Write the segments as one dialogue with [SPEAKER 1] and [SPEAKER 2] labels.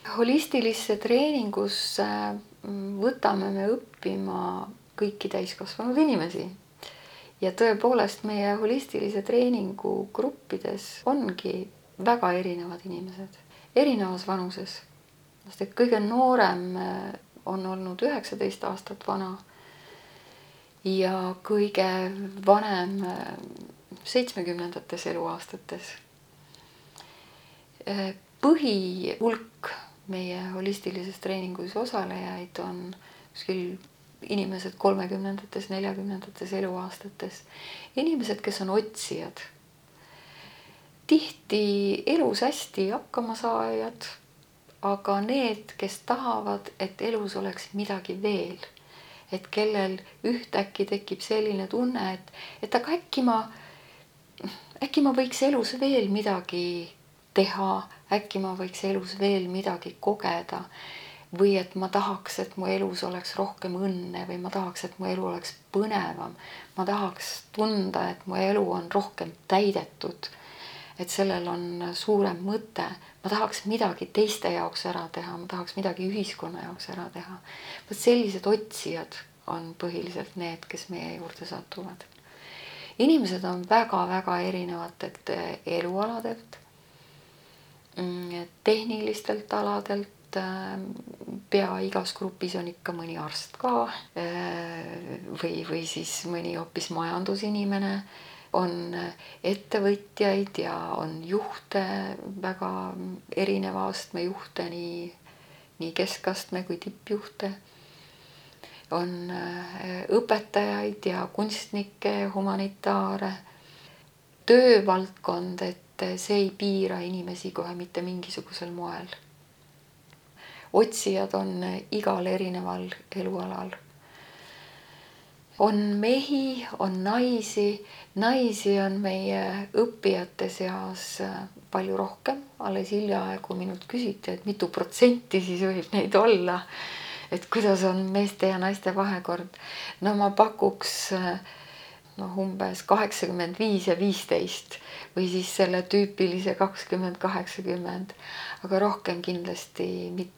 [SPEAKER 1] Holistilisse treeningusse võtame me õppima kõiki täiskasvanud inimesi. Ja tõepoolest meie holistilise treeningu gruppides ongi väga erinevad inimesed, erinevas vanuses. Sest et kõige noorem on olnud 19 aastat vana ja kõige vanem 70-ndates eluaastates. Põhihulk meie holistilises treeningus osalejaid on inimesed 30-ndates, 40-ndates eluaastates. Inimesed, kes on otsijad. Tihti elus hästi hakkama saajad, aga need, kes tahavad, et elus oleks midagi veel. Et kellel ühtäkki tekib selline tunne, et aga äkki ma võiks elus veel midagi teha, äkki ma võiks elus veel midagi kogeda või et ma tahaks, et mu elus oleks rohkem õnne või ma tahaks, et mu elu oleks põnevam. Ma tahaks tunda, et mu elu on rohkem täidetud, et sellel on suurem mõte. Ma tahaks midagi teiste jaoks ära teha, ma tahaks midagi ühiskonna jaoks ära teha. Sellised otsijad on põhiliselt need, kes meie juurde satuvad. Inimesed on väga-väga erinevatelt elualadelt, tehnilistelt aladelt, pea igas grupis on ikka mõni arst ka või siis mõni hoopis majandusinimene, on ettevõtjaid ja on juhte, väga erineva astme juhte, nii keskastme kui tippjuhte. On õpetajaid ja kunstnikke, humanitaare, töövaldkond, et see ei piira inimesi kohe mitte mingisugusel moel. Otsijad on igal erineval elualal. On mehi, on naisi. Naisi on meie õppijate seas palju rohkem. Alles hiljaaegu minult küsiti, et mitu protsenti siis võib neid olla. Et kuidas on meeste ja naiste vahekord. No ma pakuks umbes 85 ja 15 või siis selle tüüpilise 20-80, aga rohkem kindlasti mitte.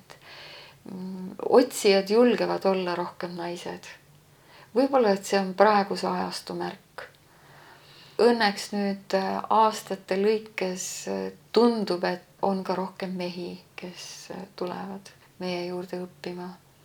[SPEAKER 1] Otsijad julgevad olla rohkem naised. Võib-olla, et see on praeguse ajastu märk. Õnneks nüüd aastate lõikes tundub, et on ka rohkem mehi, kes tulevad meie juurde õppima.